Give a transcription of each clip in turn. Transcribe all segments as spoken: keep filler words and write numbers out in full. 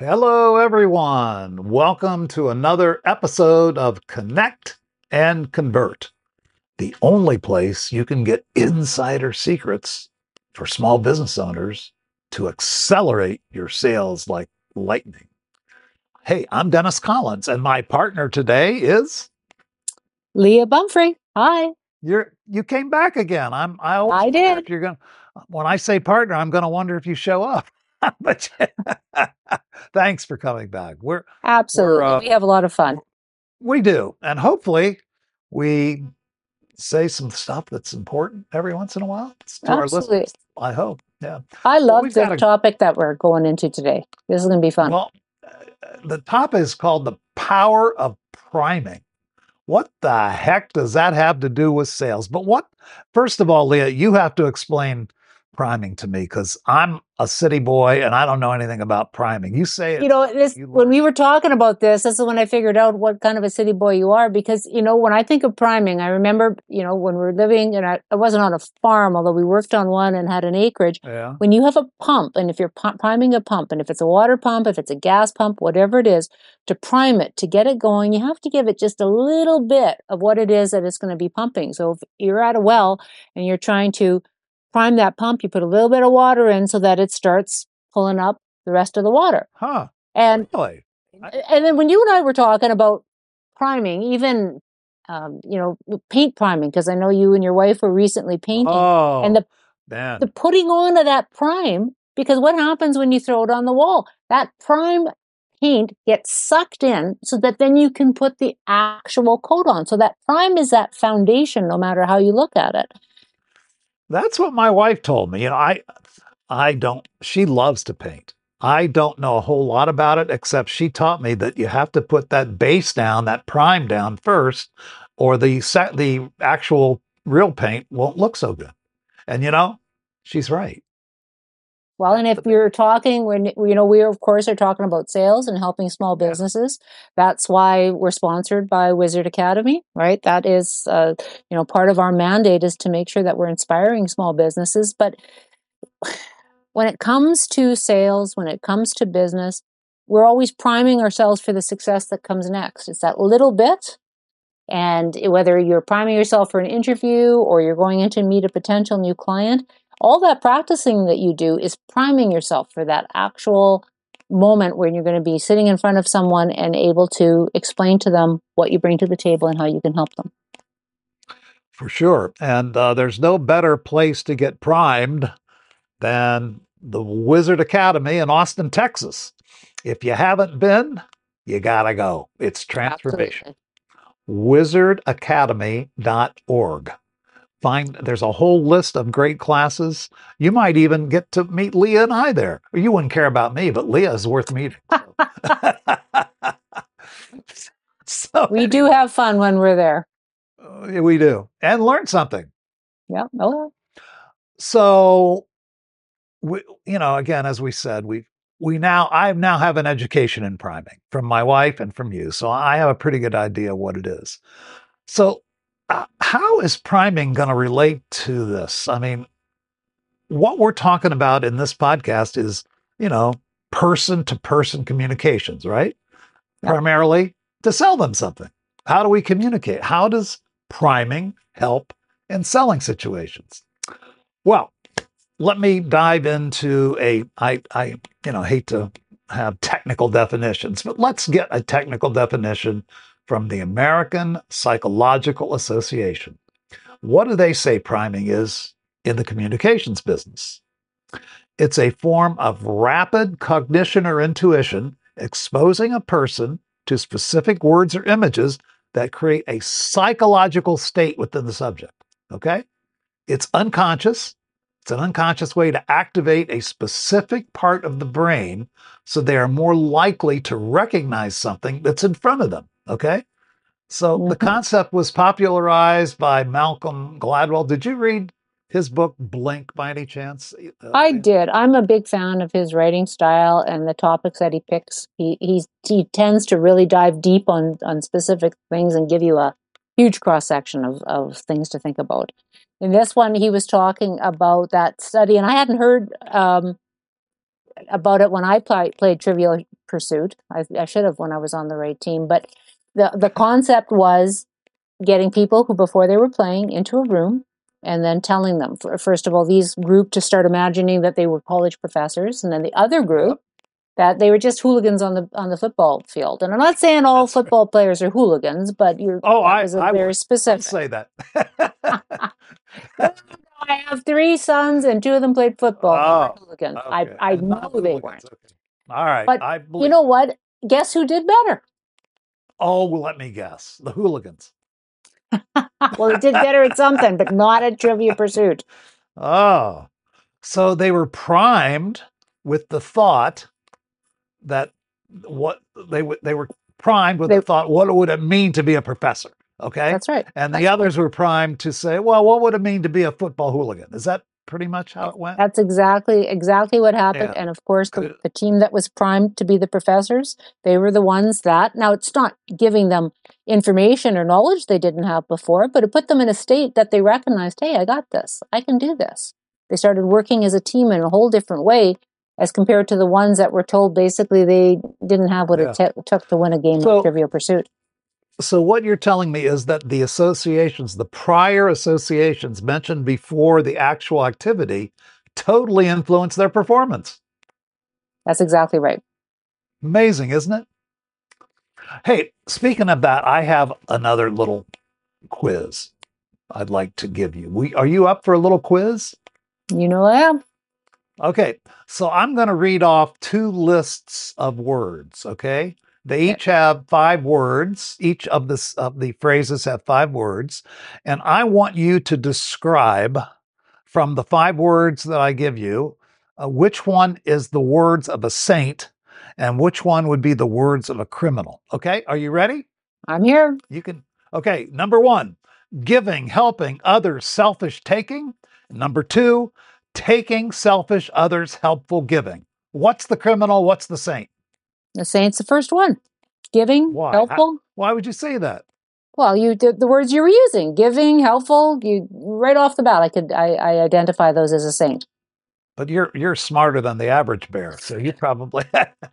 Hello, everyone. Welcome to another episode of Connect and Convert, the only place you can get insider secrets for small business owners to accelerate your sales like lightning. Hey, I'm Dennis Collins, and my partner today is Leah Bumfrey. Hi. you're you came back again. I'm I always I wonder did. if you're gonna when I say partner, I'm gonna wonder if you show up. But thanks for coming back. We're we're Absolutely. uh, We have a lot of fun. We do. And hopefully we say some stuff that's important every once in a while to our Absolutely. listeners. I hope. Yeah. I Well, love we've the got a, topic that we're going into today. This is going to be fun. well, uh, the topic is called the power of priming. What the heck does that have to do with sales? But what, first of all, Leah, you have to explain priming to me because I'm a city boy and I don't know anything about priming. You say You it's know, something this you when learn. we were talking about this, this is when I figured out what kind of a city boy you are. Because, you know, when I think of priming, I remember, you know, when we were living, and I, I wasn't on a farm, although we worked on one and had an acreage. Yeah. When you have a pump, and if you're pu- priming a pump, and if it's a water pump, if it's a gas pump, whatever it is, to prime it, to get it going, you have to give it just a little bit of what it is that it's going to be pumping. So if you're at a well and you're trying to prime that pump, you put a little bit of water in so that it starts pulling up the rest of the water. Huh. And Really? I, and then when you and I were talking about priming, even um, you know, paint priming, because I know you and your wife were recently painting, and oh, the the man. putting on of that prime, because what happens when you throw it on the wall? That prime paint gets sucked in so that then you can put the actual coat on. So that prime is that foundation, no matter how you look at it. That's what my wife told me. You know, I I don't she loves to paint. I don't know a whole lot about it except she taught me that you have to put that base down, that prime down first, or the set the actual real paint won't look so good. And you know, she's right. Well, and That's if the you're base. talking, when you know, we of course are talking about sales and helping small Yeah. businesses. That's why we're sponsored by Wizard Academy, right? That is, uh, you know, part of our mandate is to make sure that we're inspiring small businesses. But when it comes to sales, when it comes to business, we're always priming ourselves for the success that comes next. It's that little bit. And whether you're priming yourself for an interview or you're going in to meet a potential new client, all that practicing that you do is priming yourself for that actual moment when you're going to be sitting in front of someone and able to explain to them what you bring to the table and how you can help them. For sure. And uh, there's no better place to get primed than the Wizard Academy in Austin, Texas. If you haven't been, you gotta go. It's transformation. Absolutely. wizard academy dot org. Find there's a whole list of great classes. You might even get to meet Leah and I there. You wouldn't care about me, but Leah is worth meeting. So, so We do anyway, have fun when we're there. uh, we do and learn something. Yeah. Oh, So we, you know, again, as we said, we we now I now have an education in priming from my wife and from you, so I have a pretty good idea what it is. So, uh, how is priming going to relate to this? I mean, what we're talking about in this podcast is, you know, person to person communications, right? yeah. Primarily to sell them something. How do we communicate? How does priming help in selling situations? Well, let me dive into a I I you know hate to have technical definitions, but let's get a technical definition from the American Psychological Association. What do they say priming is in the communications business? It's a form of rapid cognition or intuition, exposing a person to specific words or images that create a psychological state within the subject. Okay? It's unconscious. It's an unconscious way to activate a specific part of the brain so they are more likely to recognize something that's in front of them. Okay? So the Mhm. concept was popularized by Malcolm Gladwell. Did you read his book Blink by any chance? Uh, I did. I'm a big fan of his writing style and the topics that he picks. He he's, he tends to really dive deep on on specific things and give you a huge cross section of of things to think about. In this one, he was talking about that study, and I hadn't heard um, about it when I play, played Trivial Pursuit. I, I should have when I was on the right team. But the, the concept was getting people who, before they were playing, into a room and then telling them, first of all, these group to start imagining that they were college professors, and then the other group that they were just hooligans on the on the football field. And I'm not saying all That's football players are hooligans, but you're Oh, that I, was a I very would specific. say that. I have three sons, and two of them played football. They were Oh, hooligans. I okay. I And know not they hooligans. weren't. Okay. All right. But I you believe. know what? Guess who did better? Oh, well, let me guess. The hooligans. Well, they did better at something, but not at Trivia Pursuit. Oh, so they were primed with the thought that what they would they were primed with They- the thought, what would it mean to be a professor? Okay. That's right. And the That's others were primed to say, well, what would it mean to be a football hooligan? Is that pretty much how it went? That's exactly exactly what happened. Yeah. And of course, the, Good. the team that was primed to be the professors, they were the ones that, now it's not giving them information or knowledge they didn't have before, but it put them in a state that they recognized, hey, I got this. I can do this. They started working as a team in a whole different way as compared to the ones that were told basically they didn't have what Yeah. it t- took to win a game So- of Trivial Pursuit. So what you're telling me is that the associations, the prior associations mentioned before the actual activity, totally influence their performance. That's exactly right. Amazing, isn't it? Hey, speaking of that, I have another little quiz I'd like to give you. We, are you up for a little quiz? You know I am. Okay, so I'm going to read off two lists of words, okay? They each have five words. Each of the, of the phrases have five words. And I want you to describe from the five words that I give you, uh, which one is the words of a saint and which one would be the words of a criminal. Okay, are you ready? I'm here. You can. Okay, number one, giving, helping, others, selfish, taking. Number two, taking, selfish, others, helpful, giving. What's the criminal? What's the saint? The saint's the first one. Giving, Why? helpful. Why would you say that? Well, you did the words you were using: giving, helpful. You right off the bat, I could I, I identify those as a saint. But you're you're smarter than the average bear, so you probably.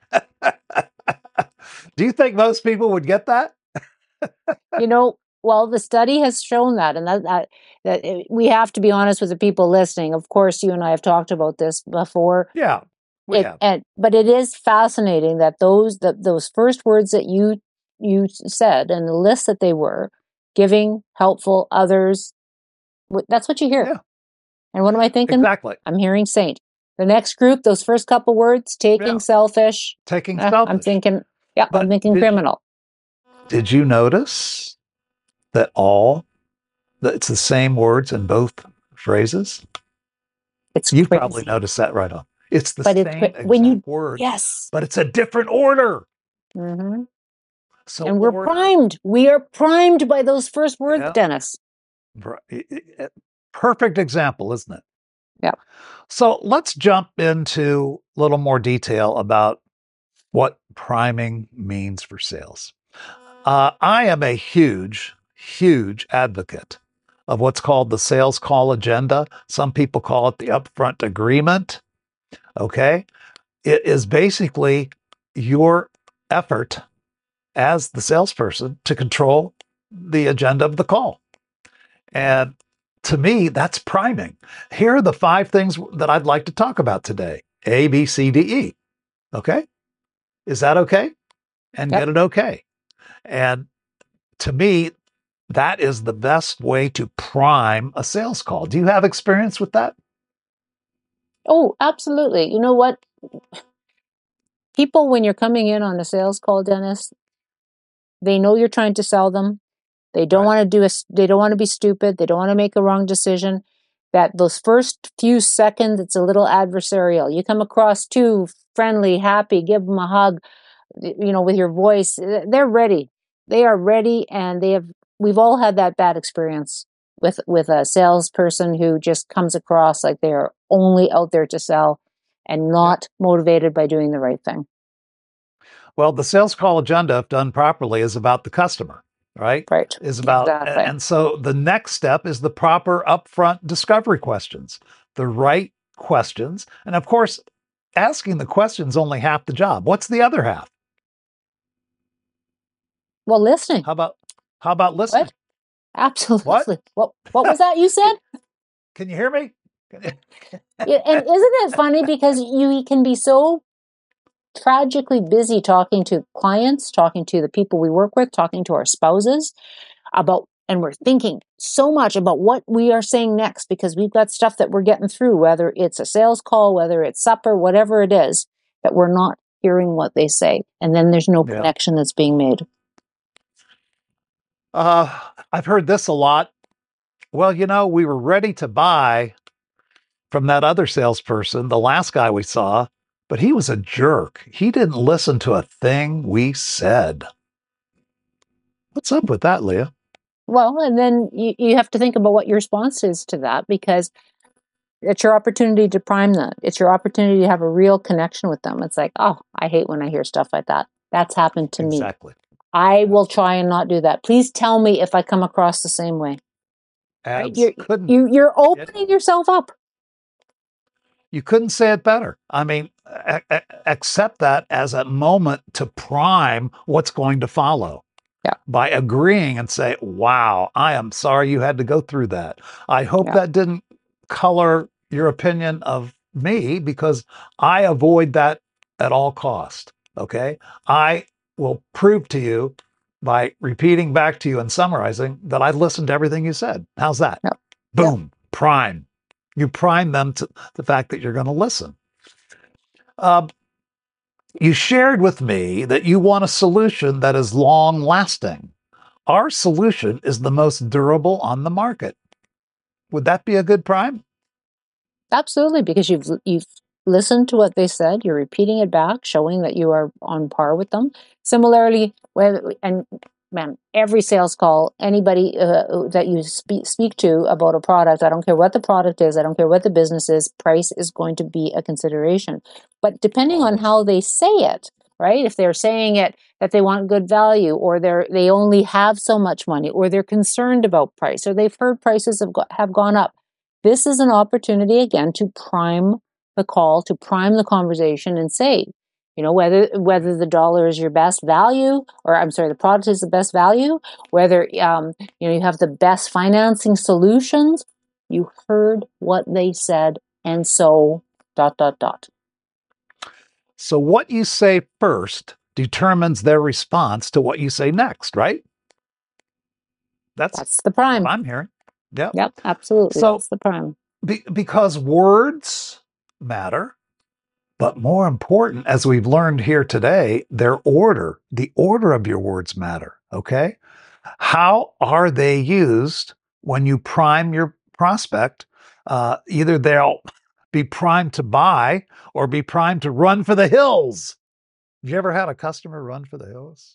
Do you think most people would get that? You know, well, the study has shown that, and that that that it, we have to be honest with the people listening. Of course, you and I have talked about this before. Yeah, we It, have. and but it is fascinating that those that those first words that you you said and the list that they were: giving, helpful, others. wh- That's what you hear. Yeah. And what am I thinking? Exactly. I'm hearing saint. The next group, those first couple words: taking, Yeah. selfish. Taking eh, selfish. I'm thinking, yeah, But I'm thinking did- criminal. Did you notice that all that it's the same words in both phrases? It's You crazy. probably noticed that right on. It's the But it's same cra- exact when you- word, Yes. but it's a different order. hmm So And we're order- primed. We are primed by those first words, Yeah. Dennis. Br- it- it- Perfect example, isn't it? Yeah. So let's jump into a little more detail about what priming means for sales. Uh, I am a huge, huge advocate of what's called the sales call agenda. Some people call it the upfront agreement. Okay. It is basically your effort as the salesperson to control the agenda of the call. And to me, that's priming. Here are the five things that I'd like to talk about today: A, B, C, D, E. Okay. Is that okay? And Yep. get it okay. And to me, that is the best way to prime a sales call. Do you have experience with that? Oh, absolutely. You know what? People, when you're coming in on a sales call, Dennis, they know you're trying to sell them. They don't Right. want to do a, s- they don't want to be stupid. They don't want to make a wrong decision. That those first few seconds, it's a little adversarial. You come across too friendly, happy, give them a hug, y- you know, with your voice. eh, They're ready. They are ready, and they have. We've all had that bad experience with with a salesperson who just comes across like they are only out there to sell and not motivated by doing the right thing. Well, the sales call agenda, if done properly, is about the customer, right? Right. Is about, Exactly. and so the next step is the proper upfront discovery questions, the right questions. And of course, asking the question's only half the job. What's the other half? Well, listening. How about how about listening? What? Absolutely. What? What what was that you said? Can you hear me? Yeah, and isn't it funny because you can be so tragically busy talking to clients, talking to the people we work with, talking to our spouses about, and we're thinking so much about what we are saying next because we've got stuff that we're getting through, whether it's a sales call, whether it's supper, whatever it is, that we're not hearing what they say. And then there's no Yeah. connection that's being made. Uh, I've heard this a lot. Well, you know, we were ready to buy from that other salesperson, the last guy we saw, but he was a jerk. He didn't listen to a thing we said. What's up with that, Leah? Well, and then you, you have to think about what your response is to that because it's your opportunity to prime them. It's your opportunity to have a real connection with them. It's like, oh, I hate when I hear stuff like that. That's happened to me. Exactly. I will try and not do that. Please tell me if I come across the same way. Right? Abs You're, couldn't you, you're get opening yourself up. You couldn't say it better. I mean, a- a- accept that as a moment to prime what's going to follow. Yeah. By agreeing and say, wow, I am sorry you had to go through that. I hope Yeah. that didn't color your opinion of me because I avoid that at all cost. Okay. I will prove to you by repeating back to you and summarizing that I listened to everything you said. How's that? Yeah. Boom, prime. You prime them to the fact that you're going to listen. Um, you shared with me that you want a solution that is long lasting. Our solution is the most durable on the market. Would that be a good prime? Absolutely, because you've you've listened to what they said, you're repeating it back, showing that you are on par with them. Similarly, when, and man, every sales call, anybody uh, that you speak speak to about a product, I don't care what the product is, I don't care what the business is, price is going to be a consideration. But depending on how they say it, right? If they're saying it that they want good value, or they're they only have so much money, or they're concerned about price, or they've heard prices have got, have gone up. This is an opportunity again to prime the call, to prime the conversation and say, you know, whether whether the dollar is your best value, or I'm sorry, the product is the best value, whether um, you know you have the best financing solutions. You heard what they said, and so dot dot dot. So, what you say first determines their response to what you say next, right? That's, That's the what prime. I'm hearing. Yep. Yep, absolutely. So, That's the prime. be, because words matter, but more important, as we've learned here today, their order, the order of your words matter. Okay. How are they used when you prime your prospect? Uh, either they'll be primed to buy or be primed to run for the hills. Have you ever had a customer run for the hills?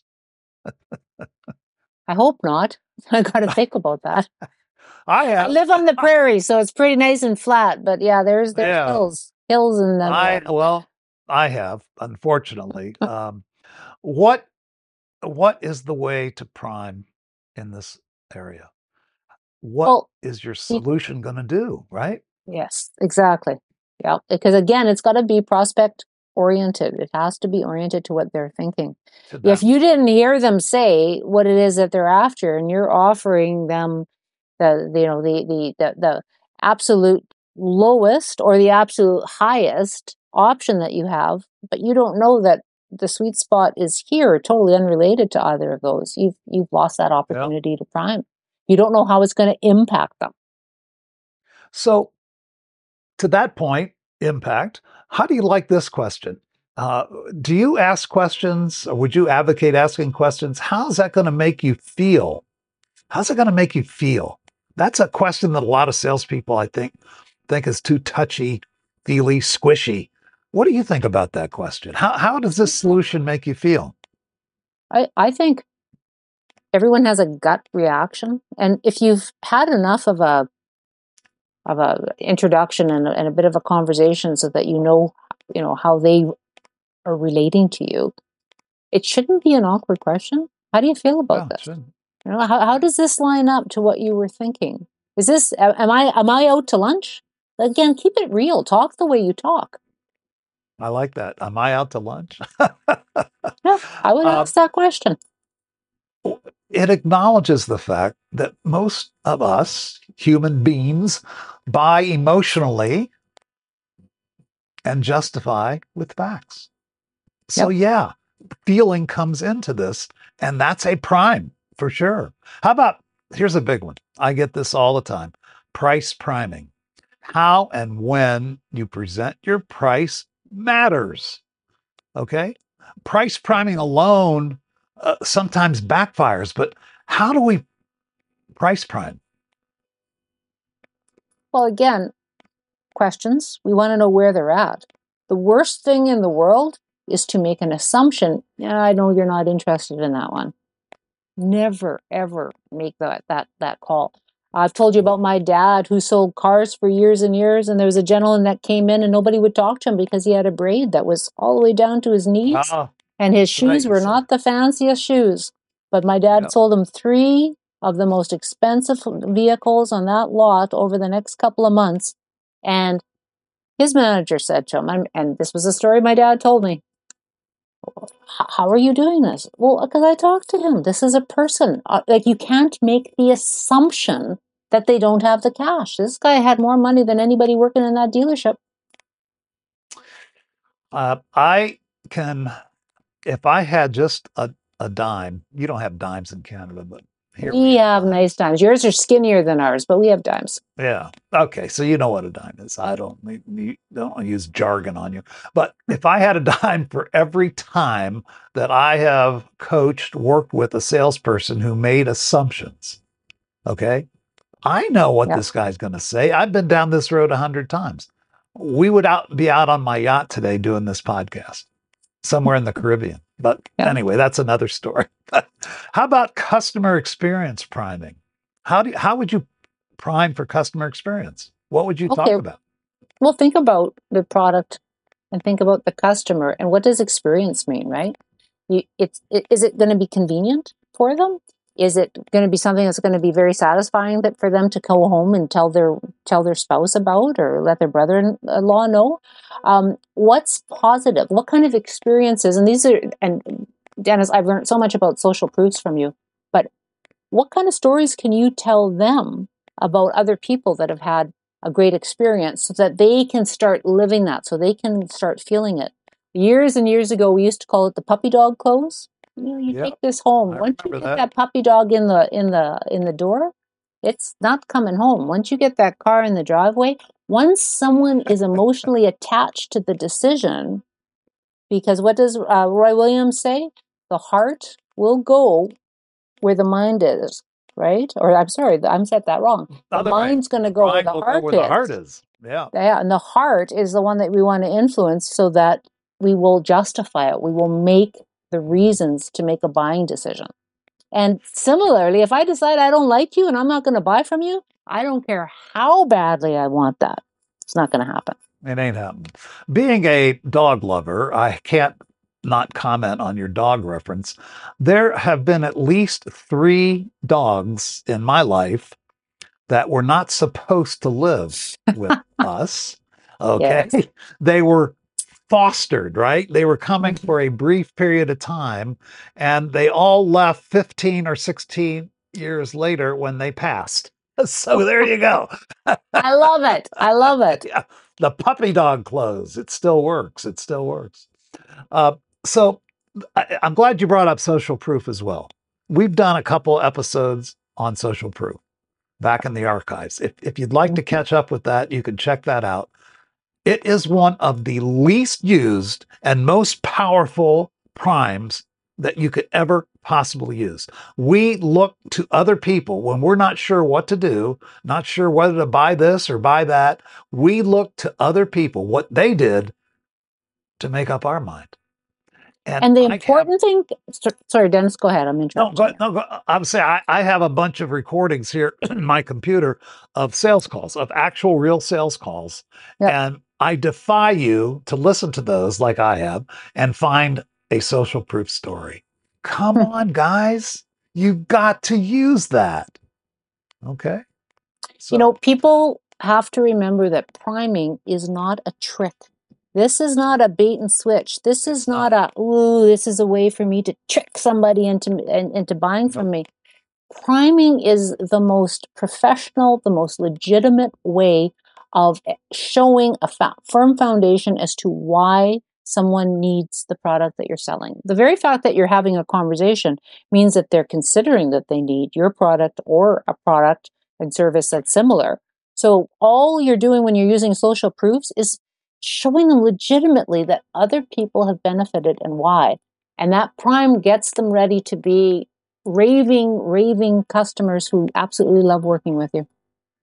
I hope not. I got to think about that. I I have. live on the prairie, so it's pretty nice and flat. But yeah, there's there's Yeah. hills, hills in the. I well, I have, unfortunately. Um, what what is the way to prime in this area? What Well, is your be- solution going to do, right? yes, exactly. Yeah, because again, it's got to be prospect oriented. It has to be oriented to what they're thinking. To If them. you didn't hear them say what it is that they're after, and you're offering them the, the you know the the the, the absolute lowest or the absolute highest option that you have, but you don't know that the sweet spot is here, totally unrelated to either of those, you've you've lost that Yeah. opportunity to prime. You don't know how it's going to impact them. So, to that point, impact, how do you like this question? Uh, do you ask questions or would you advocate asking questions? How's that going to make you feel? How's it going to make you feel? That's a question that a lot of salespeople, I think, think is too touchy, feely, squishy. What do you think about that question? How, how does this solution make you feel? I, I think everyone has a gut reaction, and if you've had enough of a of a introduction and a, and a bit of a conversation, so that you know you know how they are relating to you, it shouldn't be an awkward question. How do you feel about Yeah, this? sure. You know, how how does this line up to what you were thinking? Is this am I am I out to lunch? Again, keep it real. Talk the way you talk. I like that. Am I out to lunch? Yeah, I would uh, ask that question. it acknowledges the fact that most of us human beings buy emotionally and justify with facts. So, Yep. yeah, feeling comes into this, and that's a prime for sure. How about here's a big one. I get this all the time: price priming. How and when you present your price matters. Okay. Price priming alone uh, sometimes backfires, but how do we price prime? Well, again, questions. We want to know where they're at. The worst thing in the world is to make an assumption. Yeah, I know you're not interested in that one. Never, ever make that that that call. I've told you about my dad who sold cars for years and years, and there was a gentleman that came in and nobody would talk to him because he had a braid that was all the way down to his knees, Ah, and his right. shoes You were said, not the fanciest shoes. But my dad yeah. sold him three of the most expensive vehicles on that lot over the next couple of months, and his manager said to him, and, and this was a story my dad told me, how are you doing this? Well, because I talked to him. This is a person. Uh, like, you can't make the assumption that they don't have the cash. This guy had more money than anybody working in that dealership. Uh, I can, if I had just a, a dime, you don't have dimes in Canada, but here we We have have nice dimes. dimes. Yours are skinnier than ours, but we have dimes. Yeah. Okay. So you know what a dime is. I don't, you don't use jargon on you. But if I had a dime for every time that I have coached, worked with a salesperson who made assumptions, okay, I know what Yeah. this guy's going to say. I've been down this road a hundred times. We would out be out on my yacht today doing this podcast somewhere in the Caribbean. But Yeah. anyway, that's another story. How about customer experience priming? How do you, how would you prime for customer experience? What would you Okay. talk about? Well, think about the product and think about the customer and what does experience mean, right? You, it's it, is it going to be convenient for them? Is it going to be something that's going to be very satisfying that for them to go home and tell their tell their spouse about or let their brother-in-law know? Um, what's positive? What kind of experiences? And these are and Dennis, I've learned so much about social proofs from you, but what kind of stories can you tell them about other people that have had a great experience so that they can start living that, so they can start feeling it? Years and years ago, we used to call it the puppy dog close. You know, you Yeah, take this home. I Once you remember get that. that puppy dog in the in the in the door, it's not coming home. Once you get that car in the driveway, once someone is emotionally attached to the decision, because what does uh, Roy Williams say? The heart will go where the mind is, right? Or I'm sorry, I'm said that wrong. The Other way, mind's going to the go where mind the will go heart where the heart is. is. Yeah. Yeah, and the heart is the one that we want to influence so that we will justify it. We will make the reasons to make a buying decision. And similarly, if I decide I don't like you and I'm not going to buy from you, I don't care how badly I want that. It's not going to happen. It ain't happening. Being a dog lover, I can't not comment on your dog reference. There have been at least three dogs in my life that were not supposed to live with us. Okay. Yes. They were fostered, right? They were coming Mhm. for a brief period of time and they all left fifteen or sixteen years later when they passed. So there you go. I love it. I love it. Yeah, the puppy dog clothes. It still works. It still works. Uh, so I, I'm glad you brought up social proof as well. We've done a couple episodes on social proof back in the archives. If, if you'd like to Mhm. catch up with that, you can check that out. It is one of the least used and most powerful primes that you could ever possibly use. We look to other people when we're not sure what to do, not sure whether to buy this or buy that. We look to other people, what they did to make up our mind. And And the I have important thing, sorry, Dennis, go ahead. I'm no, interrupting go, you. no, go, I would say I, I have a bunch of recordings here in my computer of sales calls, of actual real sales calls. Yep. And I defy you to listen to those like I have and find a social proof story. Come on, guys. You got to use that. Okay. You know, So, people have to remember that priming is not a trick. This is not a bait and switch. This is It's not a, ooh, this is a way for me to trick somebody into, in- into buying from me. Priming is the most professional, the most legitimate way of showing a fa- firm foundation as to why someone needs the product that you're selling. The very fact that you're having a conversation means that they're considering that they need your product or a product and service that's similar. So all you're doing when you're using social proofs is showing them legitimately that other people have benefited and why. And that prime gets them ready to be raving, raving customers who absolutely love working with you.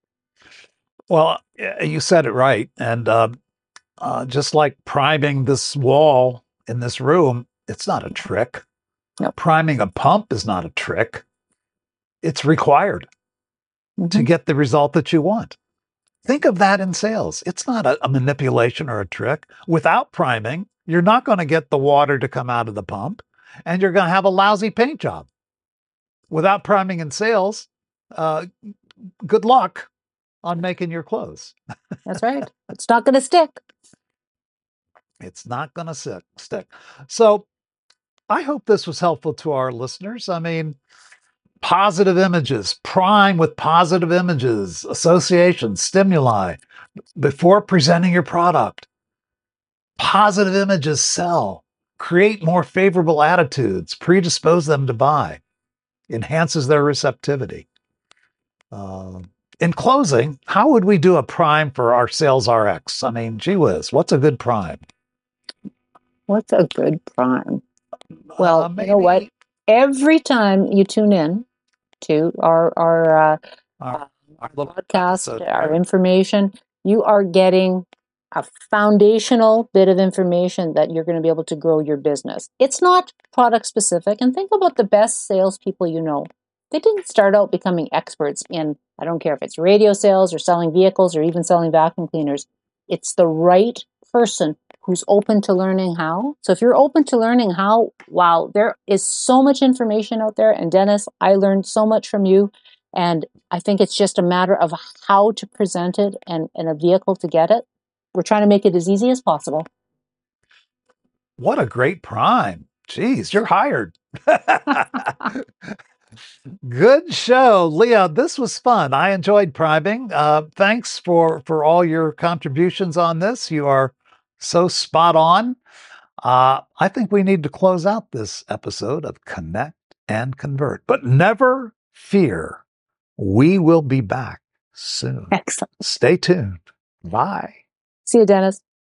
Well, y- you said it right. And uh, uh, just like priming this wall in this room, it's not a trick. Nope. Priming a pump is not a trick. It's required Mm-hmm. to get the result that you want. Think of that in sales. It's not a, a manipulation or a trick. Without priming, you're not going to get the water to come out of the pump, and you're going to have a lousy paint job. Without priming in sales, uh, good luck on making your close. That's right. It's not going to stick. It's not going to stick. So I hope this was helpful to our listeners. I mean, positive images, prime with positive images, associations, stimuli before presenting your product. Positive images sell, create more favorable attitudes, predispose them to buy, enhances their receptivity. Uh, in closing, how would we do a prime for our sales R X? I mean, gee whiz, what's a good prime? What's a good prime? Well, Uh, you know what? maybe Every time you tune in to our our, uh, our, our little podcast, episode our there. information, you are getting a foundational bit of information that you're going to be able to grow your business. It's not product specific. And think about the best salespeople you know. They didn't start out becoming experts in, I don't care if it's radio sales or selling vehicles or even selling vacuum cleaners. It's the right person who's open to learning how. So if you're open to learning how, wow, there is so much information out there. And Dennis, I learned so much from you. And I think it's just a matter of how to present it and, and a vehicle to get it. We're trying to make it as easy as possible. What a great prime. Jeez, you're hired. Good show, Leah. This was fun. I enjoyed priming. Uh, thanks for for all your contributions on this. You are so spot on. Uh, I think we need to close out this episode of Connect and Convert, but never fear. We will be back soon. Excellent. Stay tuned. Bye. See you, Dennis.